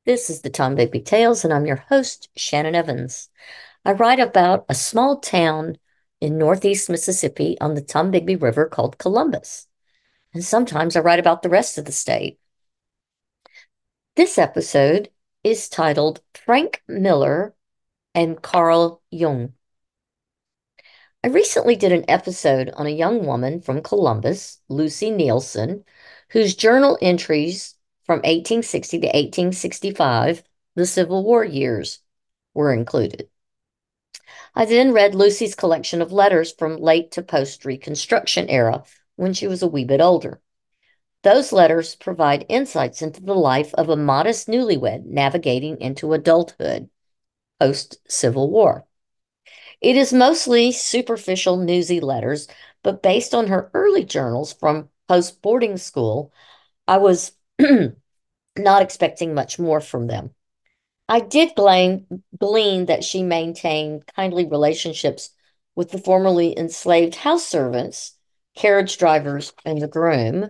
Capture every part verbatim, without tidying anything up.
This is the Tom Bigby Tales, and I'm your host, Shannon Evans. I write about a small town in northeast Mississippi on the Tombigbee River called Columbus. And sometimes I write about the rest of the state. This episode is titled Frank Miller and Carl Jung. I recently did an episode on a young woman from Columbus, Lucy Nielsen, whose journal entries from eighteen sixty to eighteen sixty-five, the Civil War years, were included. I then read Lucy's collection of letters from late to post Reconstruction era when she was a wee bit older. Those letters provide insights into the life of a modest newlywed navigating into adulthood post Civil War. It is mostly superficial, newsy letters, but based on her early journals from post boarding school, I was not expecting much more from them. I did blame, glean that she maintained kindly relationships with the formerly enslaved house servants, carriage drivers, and the groom.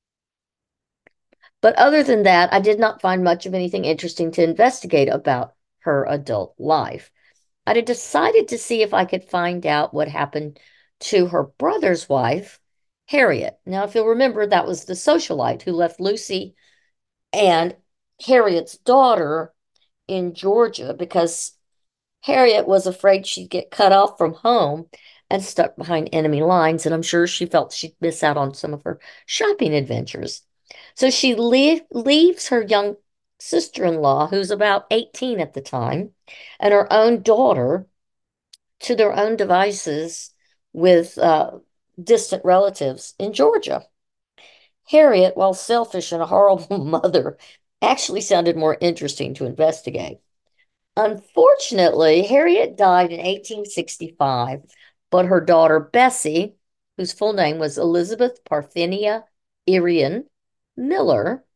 But other than that, I did not find much of anything interesting to investigate about her adult life. I had decided to see if I could find out what happened to her brother's wife, Harriet. Now, if you'll remember, that was the socialite who left Lucy and Harriet's daughter in Georgia because Harriet was afraid she'd get cut off from home and stuck behind enemy lines, and I'm sure she felt she'd miss out on some of her shopping adventures. So she leave, leaves her young sister-in-law, who's about eighteen at the time, and her own daughter to their own devices with uh, distant relatives in Georgia. Harriet, while selfish and a horrible mother, actually sounded more interesting to investigate. Unfortunately, Harriet died in eighteen sixty-five, but her daughter Bessie, whose full name was Elizabeth Parthenia Irian Miller,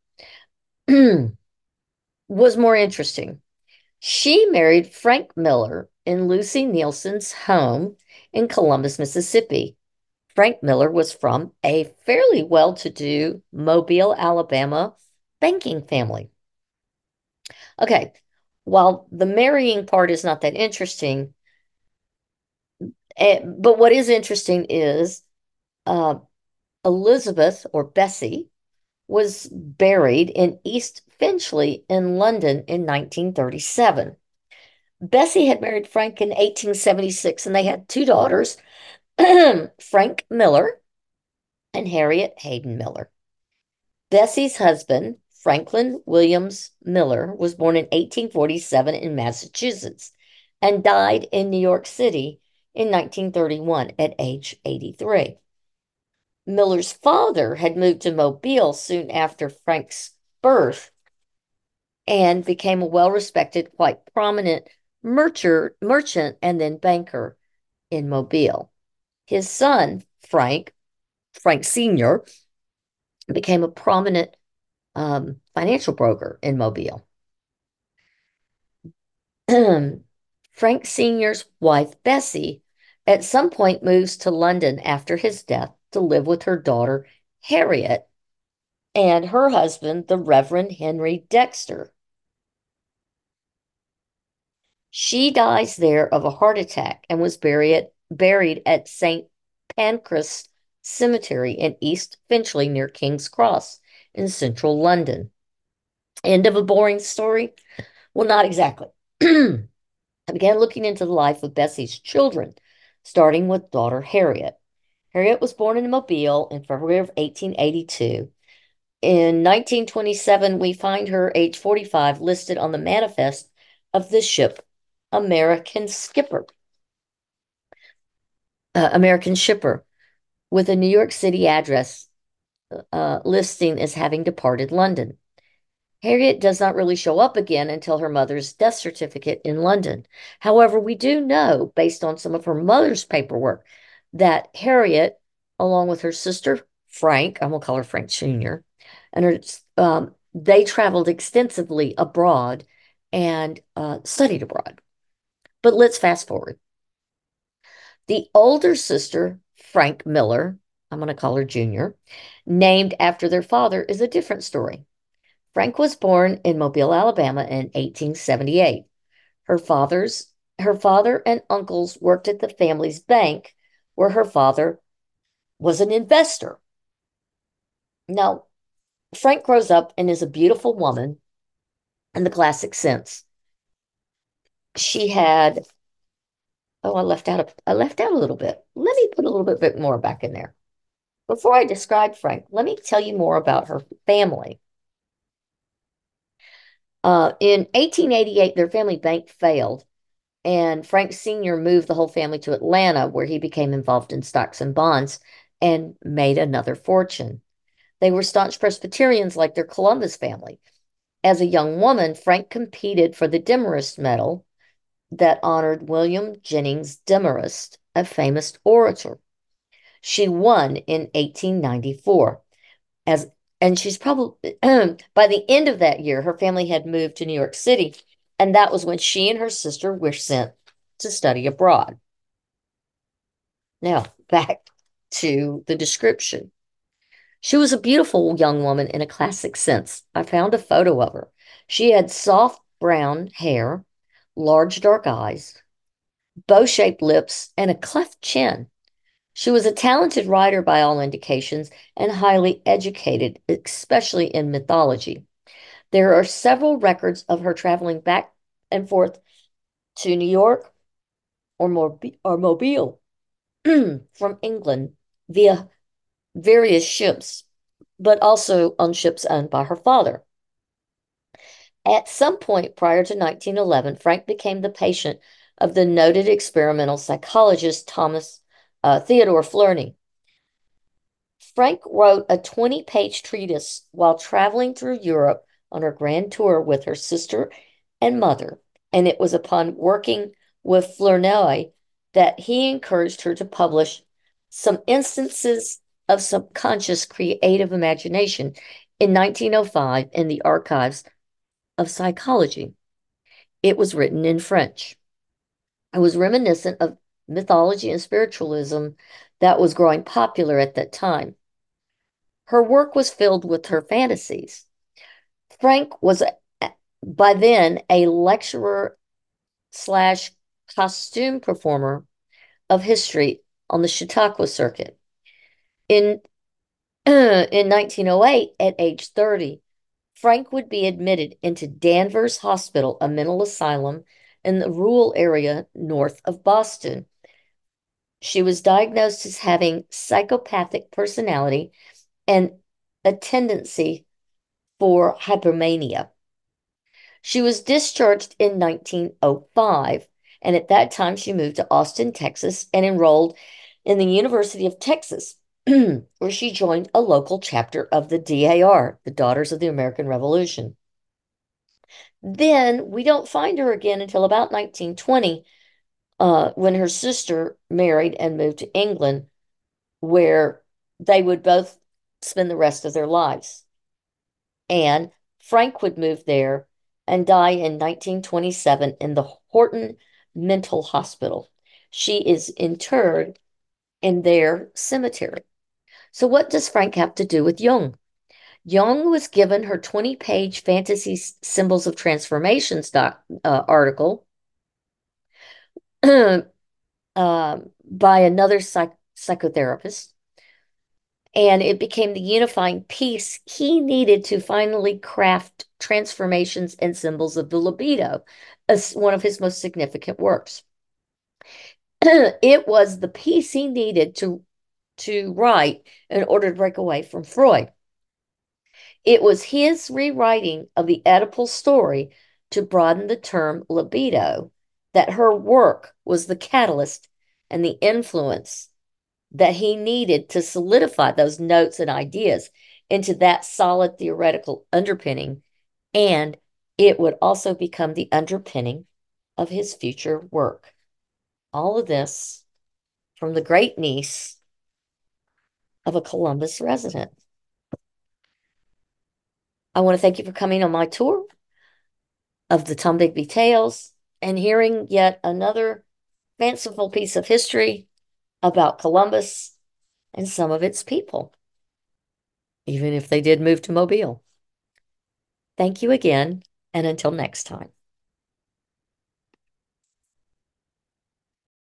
was more interesting. She married Frank Miller in Lucy Nielsen's home in Columbus, Mississippi. Frank Miller was from a fairly well-to-do Mobile, Alabama banking family. Okay, while the marrying part is not that interesting, eh, but what is interesting is uh, Elizabeth or Bessie was buried in East Finchley in London in nineteen thirty-seven. Bessie had married Frank in eighteen seventy-six and they had two daughters, Frank Miller and Harriet Hayden Miller. Bessie's husband, Franklin Williams Miller, was born in eighteen forty-seven in Massachusetts and died in New York City in nineteen thirty-one at age eighty-three. Miller's father had moved to Mobile soon after Frank's birth and became a well-respected, quite prominent merchant, merchant and then banker in Mobile. His son, Frank, Frank Senior, became a prominent um, financial broker in Mobile. Frank Senior's wife, Bessie, at some point moves to London after his death to live with her daughter, Harriet, and her husband, the Reverend Henry Dexter. She dies there of a heart attack and was buried, buried at Saint Pancras Cemetery in East Finchley near King's Cross in central London. End of a boring story? Well, not exactly. I began looking into the life of Bessie's children, starting with daughter Harriet. Harriet was born in Mobile in February of eighteen eighty-two. In nineteen twenty-seven, we find her, age forty-five, listed on the manifest of the ship American Skipper, uh, American Shipper, with a New York City address uh, listing as having departed London. Harriet does not really show up again until her mother's death certificate in London. However, we do know, based on some of her mother's paperwork, that Harriet, along with her sister Frank, I'm gonna call her Frank Junior, and her, um, they traveled extensively abroad and uh, studied abroad. But let's fast forward. The older sister, Frank Miller, I'm going to call her Junior, named after their father, is a different story. Frank was born in Mobile, Alabama in eighteen seventy-eight. Her father's her father and uncles worked at the family's bank where her father was an investor. Now, Frank grows up and is a beautiful woman in the classic sense. She had, oh, I left out a, I left out a little bit. Let me put a little bit, bit more back in there. Before I describe Frank, let me tell you more about her family. Uh, in eighteen eighty-eight, their family bank failed, and Frank Senior moved the whole family to Atlanta, where he became involved in stocks and bonds and made another fortune. They were staunch Presbyterians like their Columbus family. As a young woman, Frank competed for the Demarest Medal that honored William Jennings Demarest, a famous orator. She won in eighteen ninety-four. As and she's probably by the end of that year, her family had moved to New York City, and that was when she and her sister were sent to study abroad. Now, back to the description. She was a beautiful young woman in a classic sense. I found a photo of her. She had soft brown hair, large dark eyes, bow-shaped lips, and a cleft chin. She was a talented writer by all indications and highly educated, especially in mythology. There are several records of her traveling back and forth to New York or, Mob- or Mobile from England via various ships, but also on ships owned by her father. At some point prior to nineteen eleven, Frank became the patient of the noted experimental psychologist Thomas uh, Theodore Flerney. Frank wrote a twenty-page treatise while traveling through Europe on her grand tour with her sister and mother, and it was upon working with Flerney that he encouraged her to publish some instances of subconscious creative imagination in nineteen oh five in the Archives of Psychology. It was written in French. It was reminiscent of mythology and spiritualism that was growing popular at that time. Her work was filled with her fantasies. Frank was by then a lecturer slash costume performer of history on the Chautauqua circuit. In, uh, in nineteen oh eight, at age thirty, Frank would be admitted into Danvers Hospital, a mental asylum in the rural area north of Boston. She was diagnosed as having psychopathic personality and a tendency for hypermania. She was discharged in nineteen oh five, and at that time she moved to Austin, Texas, and enrolled in the University of Texas, where she joined a local chapter of the D A R, the Daughters of the American Revolution. Then we don't find her again until about nineteen twenty, uh, when her sister married and moved to England, where they would both spend the rest of their lives. And Frank would move there and die in nineteen twenty-seven in the Horton Mental Hospital. She is interred in their cemetery. So, what does Frank have to do with Jung? Jung was given her twenty-page Fantasy Symbols of Transformation stock, uh, article um, by another psych psychotherapist, and it became the unifying piece he needed to finally craft transformations and symbols of the libido, as one of his most significant works. It was the piece he needed to, to write in order to break away from Freud. It was his rewriting of the Oedipal story to broaden the term libido that her work was the catalyst and the influence that he needed to solidify those notes and ideas into that solid theoretical underpinning. And it would also become the underpinning of his future work. All of this from the great niece of a Columbus resident. I want to thank you for coming on my tour of the Tombigbee Tales and hearing yet another fanciful piece of history about Columbus and some of its people, even if they did move to Mobile. Thank you again, and until next time.